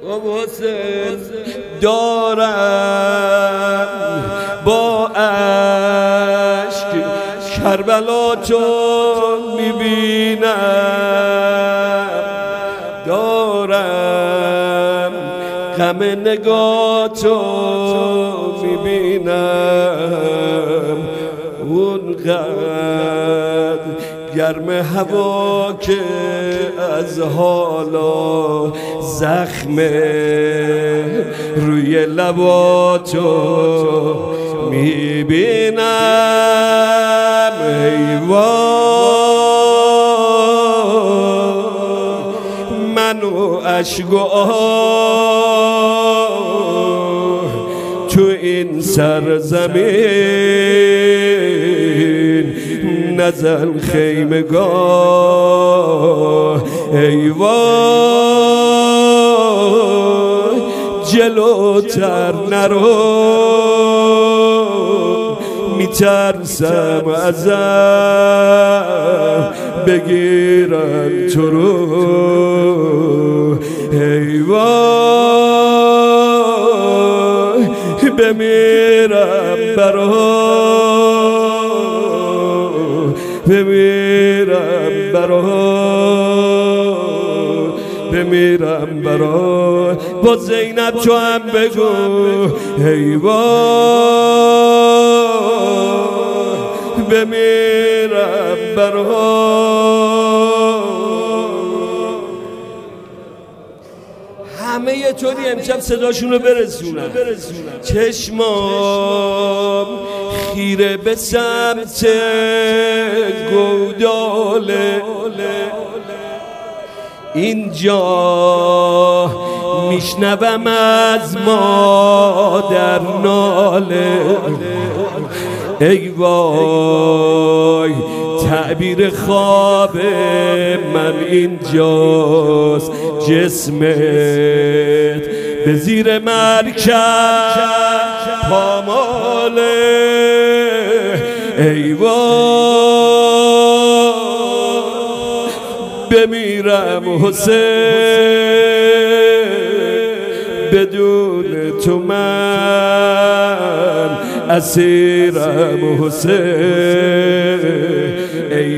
حسین دارم با اشک کربلا چون میبینم، دارم غم نگاهتو میبینم، اونقدر گرم هوا که از حالا زخم روی لباتو میبینم. ای وای منو اشک و آه تو این سرزمین نزن خیمگاه. ای وای جلوتر نرو میترسم ازم بگیرن تو رو. ای وای بمیرم برات، بمیرم برات، بمیرم برات. با زینب تو هم بگو ای وای بمیرم برات. همه یه طوری امشب صداشونو برسونن. چشمام خیره به سمت گوداله، اینجا میشنوم از مادر ناله. ای وای تعبیر خواب من اینجاست، جسمت به زیر مرکب پاماله. ای وای بمیرم حسین بدون تو من اسیرم حسین. ای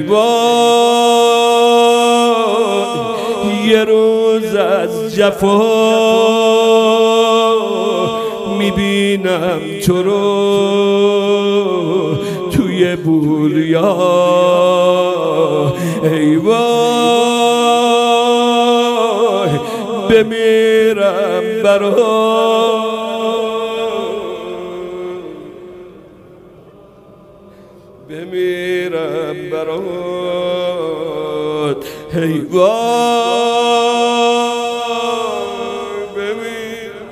وای یه روز از جفا میبینم تو رو توی بوریا. ای وای بمیرم برات، بمیرم برات. ای وای بمیرم.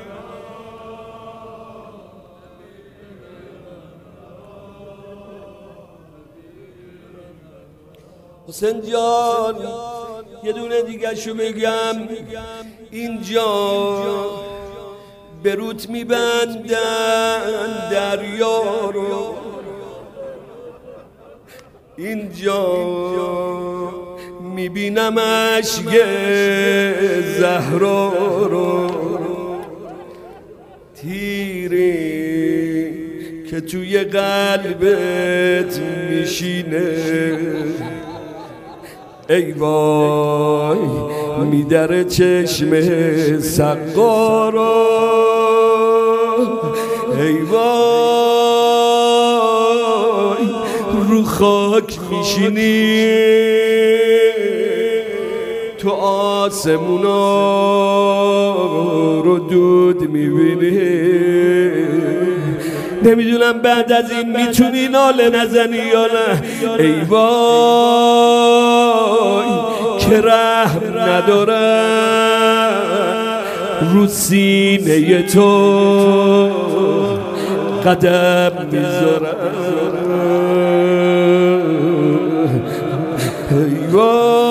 حسین جان یه دونه دیگه شو بگم، اینجا به رود میبندن دریا رو، اینجا میبینم اشک زهرا رو، تیری که توی قلبت میشینه. ای وای میدره چشم سقارا. ای وای رو خاک میشینی تو آسمونا رو دود میبینی. نمیدونم بعد از این میتونی ناله نزنی یا نه. ای وای که رحم ندارم رو سینه تو قدم میذارم. ای وای